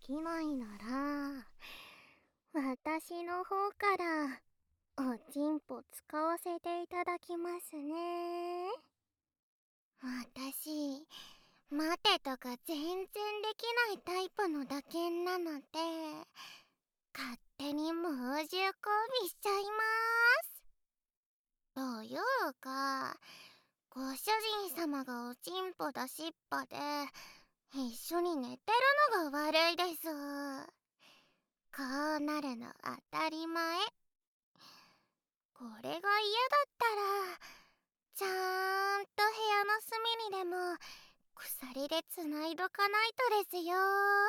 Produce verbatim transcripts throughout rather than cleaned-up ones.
きないなら、私の方からおちんぽ使わせていただきますね。私、待てとか全然できないタイプの打鍵なので、勝手に猛獣交尾しちゃいます。というか、ご主人様がおちんぽ出しっぱで一緒に寝てるのが悪いです。こうなるの当たり前。これが嫌だったらちゃんと部屋の隅にでも鎖でつないどかないとですよ。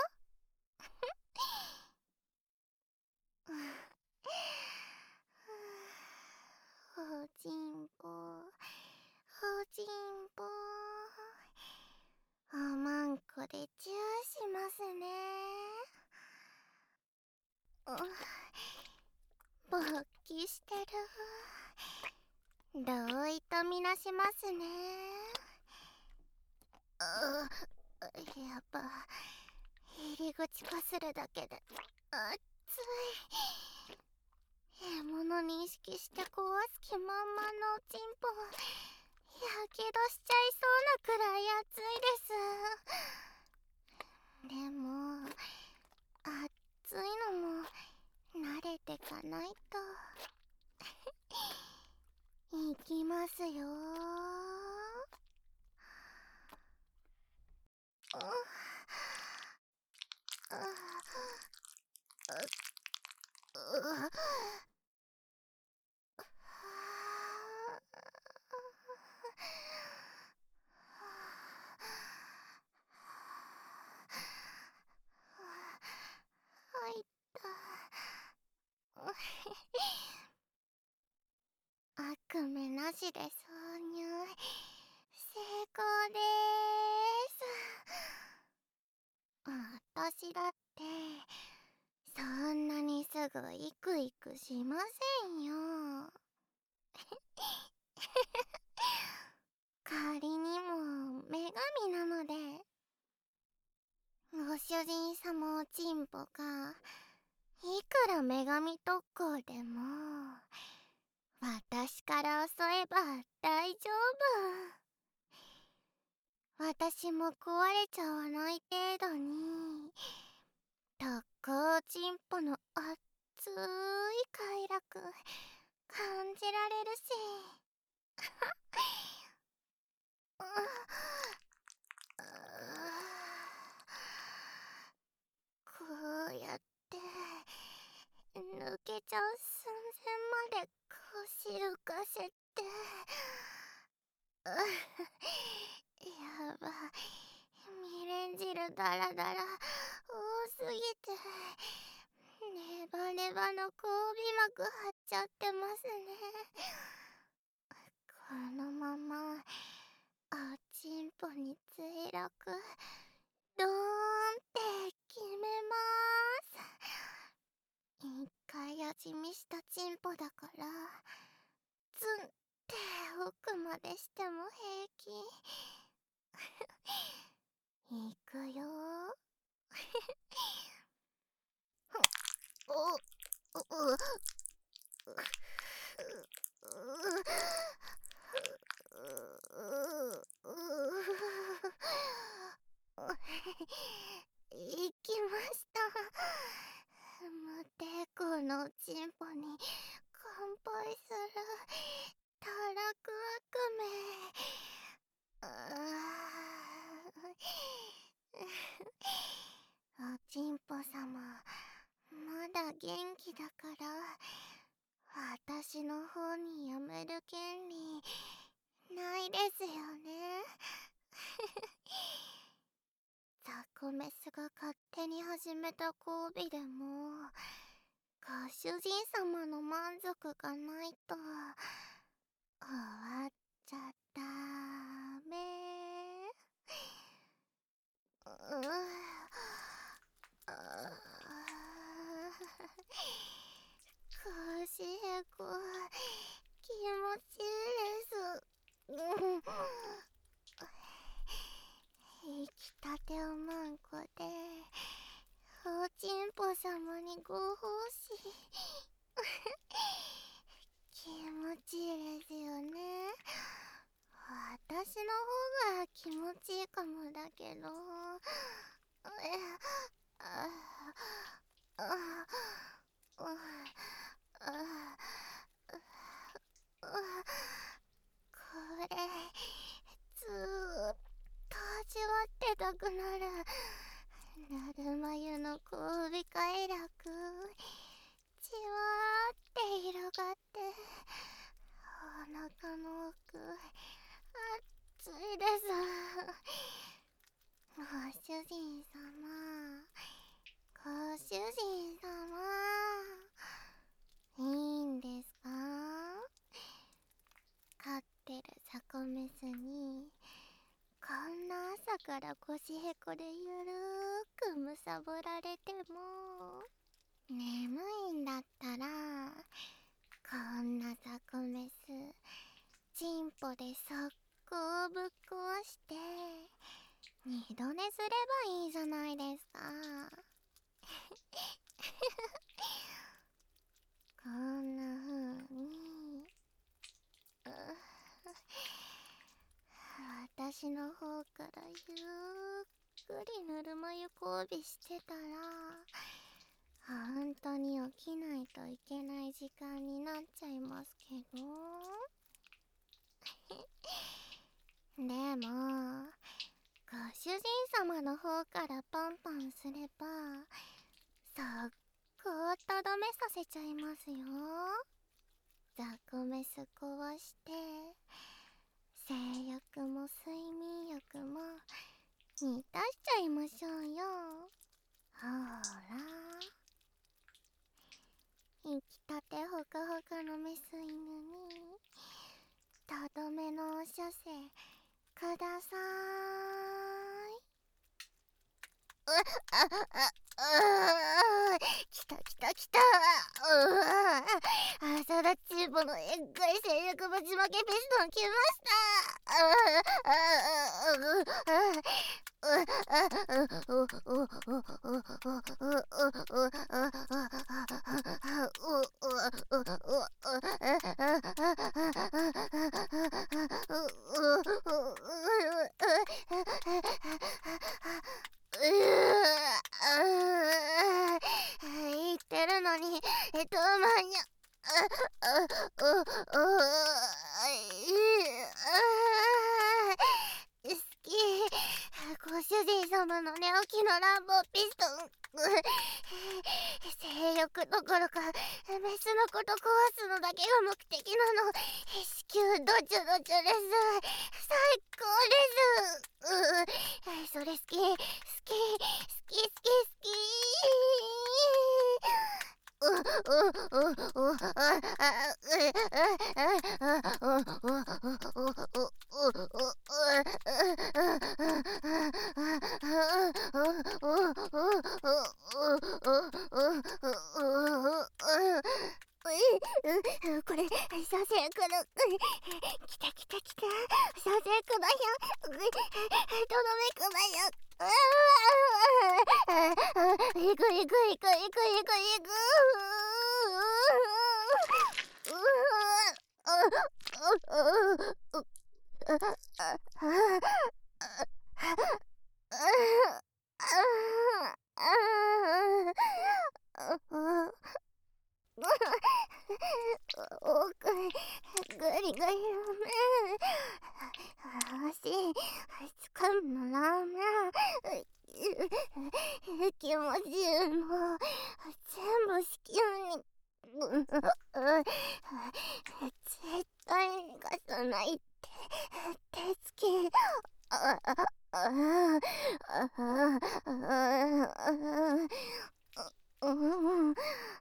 おちんぽおちんぽおまんこでチューしますね。勃起してる。どういたみなしますね。あ、やっぱ入り口かするだけで熱い。獲物認識して壊す気満々のおちんぽ、やけどしちゃいそうなくらい熱いです。でも熱いのも慣れてかないと。いきますよ。入った。悪夢なしで挿入成功でーす。私だってそんなにすぐイクイクしませんよ。仮にも女神なので、ご主人様おちんぽがいくら女神特攻でも私から襲えば大丈夫。私も壊れちゃわない程度に特攻おちんぽの熱い快楽感じられるし。こうやって抜けちゃう寸前まで腰浮かせて、やばい、未練汁ダラダラ多すぎてネバネバの交尾膜張っちゃってますね。このままおちんぽに墜落ドーンって決めまーす。一回味見したチンポだからツンって奥までしても平気。いくよー。おうう行きました。無抵抗のおちんぽに乾杯するたらく悪夢。おちんぽ様まだ元気だから私の方にやめる権利ないですよね。ザコメスが勝手に始めた交尾でもご主人様の満足がないと終わっちゃダメ。ううコシエコ気持ちいいです。出来たておまんこでおちいいですよね。私の方が気持ちいいかもだけど。えあああこれずーっと味わってたくなる。なるま湯の交尾快楽、じわーって広がって、お腹の奥熱いです。ご主人様、ご主人様、いいんですか？飼ってるザコメスにこんな朝から腰へこでゆるーくむさぼられても、眠いんだったらこんなザコメスチンポで速攻ぶっ壊して二度寝すればいいじゃないですか。こんな風に私の方からゆっくりぬるま湯交尾してたら、本当に起きないといけない時間になっちゃいますけど。でもご主人様の方からパンパンすれば速攻とどめさせちゃいますよ。ザコメス壊して性欲も睡眠欲も満たしちゃいましょうよ。ほら、生きたてほかほかのメス犬にとどめのお射精くださーい。うあああきたきたきた。うわ朝だチーボのえっがい性欲ぶちまけピストン来ました。ああああ言ってるのにえっとまにゃ好き。ご主人様の寝起きの乱暴ピストン性欲どころかメスのこと壊すのだけが目的なの。子宮どちゅどちゅです。最高です。それ好き好き好き好き好き。これ射精くる。きたきたきた。射精くだよ。とどめくだよ。いくいくいくいくいくいく。おくぐりぐり足つかむのラーメン気持ちいいもう全部子宮に絶対に貸さないって手つき。ああああうん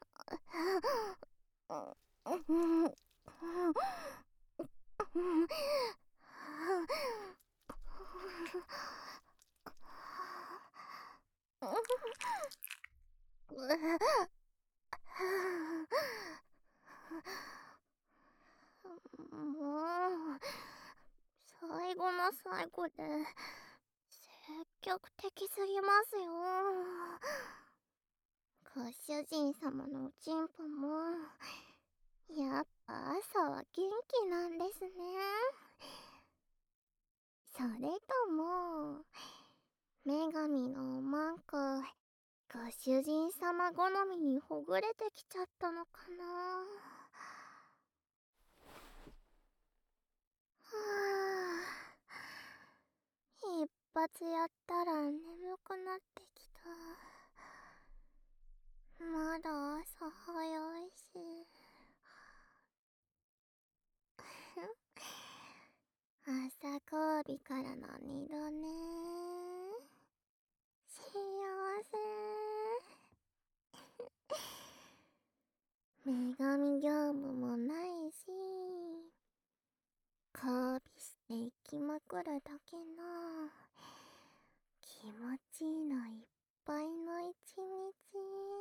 もう最後の最後で積極的すぎますよ。ご主人様のおちんぽもやっ朝は元気なんですね。それとも女神のマンク、ご主人様好みにほぐれてきちゃったのかな。はあ、一発やったら眠くなってきた。まだ朝早いし。朝交尾からの二度寝。幸せ。女神業務もないし、交尾していきまくるだけの気持ちいいのいっぱいの一日。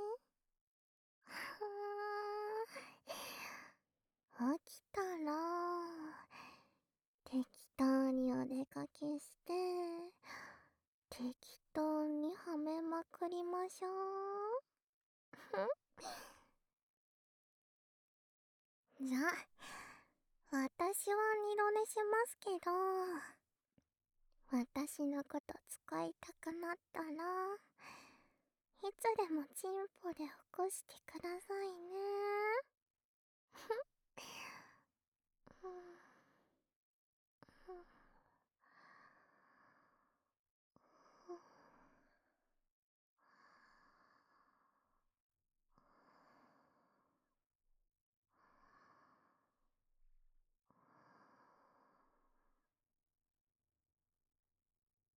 はあ、起きたら適当にお出かけして適当にはめまくりましょう。じゃあ私は二度寝しますけど、私のこと使いたくなったらいつでもチンポで起こしてくださいね。